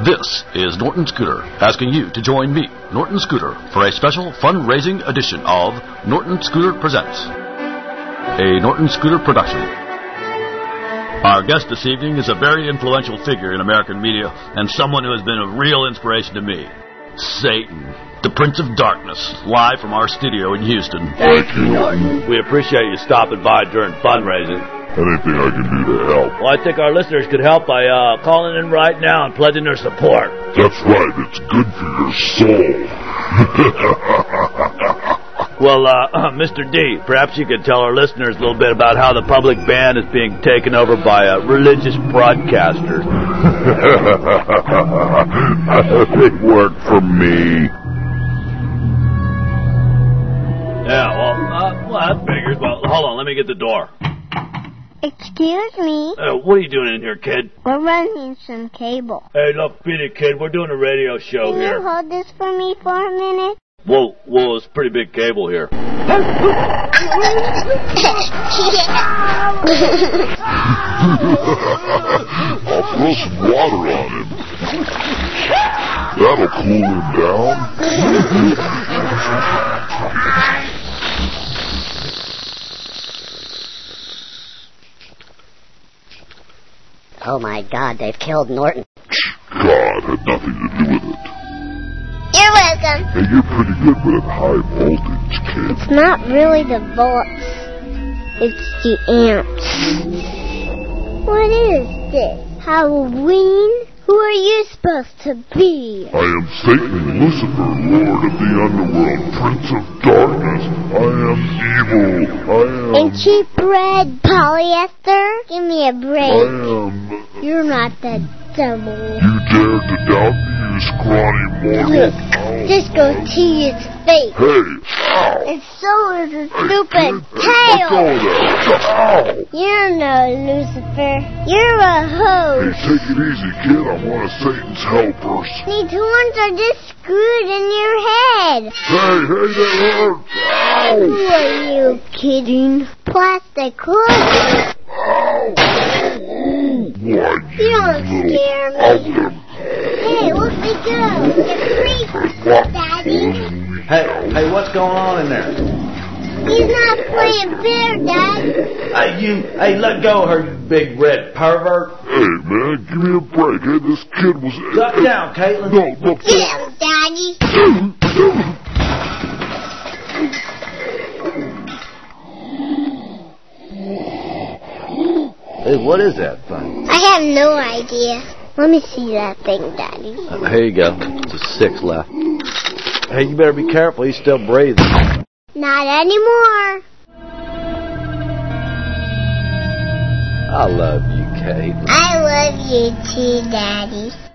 This is Norton Scooter, asking you to join me, Norton Scooter, for a special fundraising edition of Norton Scooter Presents, a Norton Scooter production. Our guest this evening is a very influential figure in American media and someone who has been a real inspiration to me. Satan, the Prince of Darkness, live from our studio in Houston. Thank you, Norton. We appreciate you stopping by during fundraising. Anything I can do to help. Well, I think our listeners could help by calling in right now and pledging their support. That's right. It's good for your soul. Well, Mr. D, perhaps you could tell our listeners a little bit about how the public band is being taken over by religious broadcasters. It worked for me. Yeah, well, that figures. Well, hold on, let me get the door. Excuse me. What are you doing in here, kid? We're running some cable. Hey, look, beat it, kid. We're doing a radio show Can here. you hold this for me for a minute? Whoa, it's a pretty big cable here. I'll throw some water on him. That'll cool him down. Oh my God, they've killed Norton. God had nothing to do with it. You're welcome. Hey, you're pretty good with high voltage, kid. It's not really the volts. It's the amps. What is this? Halloween? Who are you supposed to be? I am Satan, Lucifer, Lord of the Underworld, Prince of Darkness. I am evil. I am... And cheap bread, polyester? Give me a break. I am... You're not the devil. You dare to doubt me, you scrawny mortal. Look, just go to his face. Hey! Ow! And so is his stupid Let go of tail. that. Ow! You're no Lucifer. You're a Hey, host. take it easy, kid. I'm one of Satan's helpers. These horns are just screwed in your head. Hey, that hurts. Ow! Who are you kidding? Plastic hood. Ow! Why, You don't scare me. Hey, look me go. The creep, Daddy. Hey, what's going on in there? He's not playing fair, Dad. Hey, let go of her, you big red pervert. Hey, man, give me a break. Hey, this kid was... Duck down, Caitlin. No, look. Get him, Daddy. Hey, what is that thing? I have no idea. Let me see that thing, Daddy. Here you go. Just 6 left. Hey, you better be careful. He's still breathing. Not anymore. I love you, Kate. I love you too, Daddy.